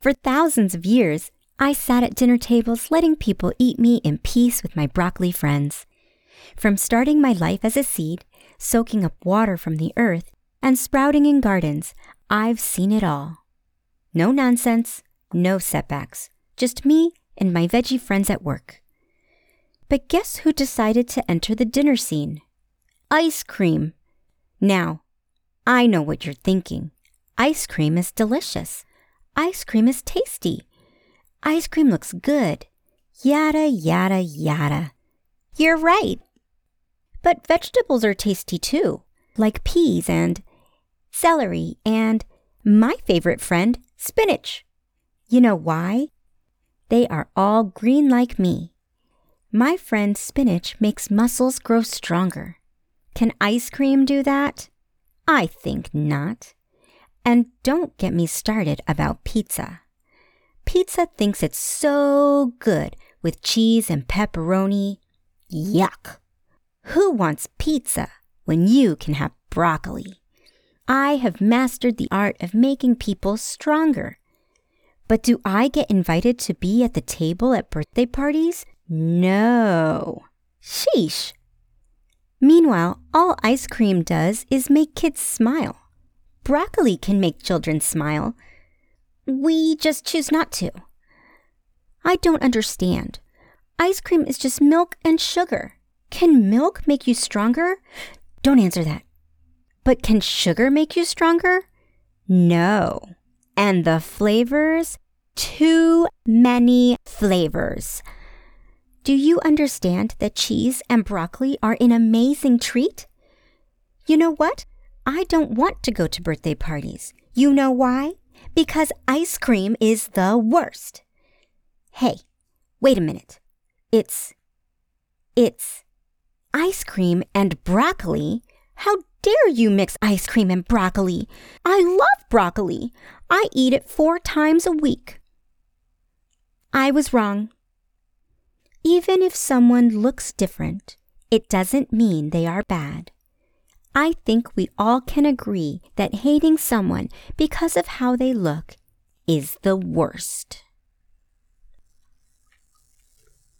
For thousands of years, I sat at dinner tables letting people eat me in peace with my broccoli friends. From starting my life as a seed, soaking up water from the earth, and sprouting in gardens, I've seen it all. No nonsense, no setbacks, just me and my veggie friends at work. But guess who decided to enter the dinner scene? Ice cream. Now, I know what you're thinking. Ice cream is delicious. Ice cream is tasty. Ice cream looks good. Yada, yada, yada. You're right. But vegetables are tasty too, like peas and celery and my favorite friend, spinach. You know why? They are all green like me. My friend spinach makes muscles grow stronger. Can ice cream do that? I think not. And don't get me started about pizza. Pizza thinks it's so good with cheese and pepperoni. Yuck! Who wants pizza when you can have broccoli? I have mastered the art of making people stronger. But do I get invited to be at the table at birthday parties? No. Sheesh. Meanwhile, all ice cream does is make kids smile. Broccoli can make children smile. We just choose not to. I don't understand. Ice cream is just milk and sugar. Can milk make you stronger? Don't answer that. But can sugar make you stronger? No. And the flavors? Too many flavors. Do you understand that cheese and broccoli are an amazing treat? You know what? I don't want to go to birthday parties. You know why? Because ice cream is the worst. Hey, wait a minute. It's ice cream and broccoli? How dare you mix ice cream and broccoli? I love broccoli. I eat it 4 times a week. I was wrong. Even if someone looks different, it doesn't mean they are bad. I think we all can agree that hating someone because of how they look is the worst.